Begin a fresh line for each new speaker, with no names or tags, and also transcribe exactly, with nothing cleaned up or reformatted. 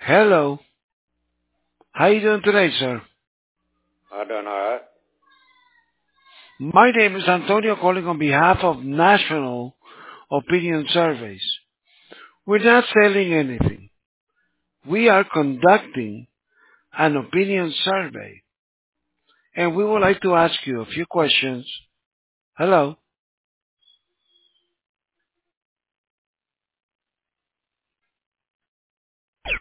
Hello. How you doing today, sir?
I don't know.
My name is Antonio calling on behalf of National Opinion Surveys. We're not selling anything. We are conducting an opinion survey. And we would like to ask you a few questions. Hello.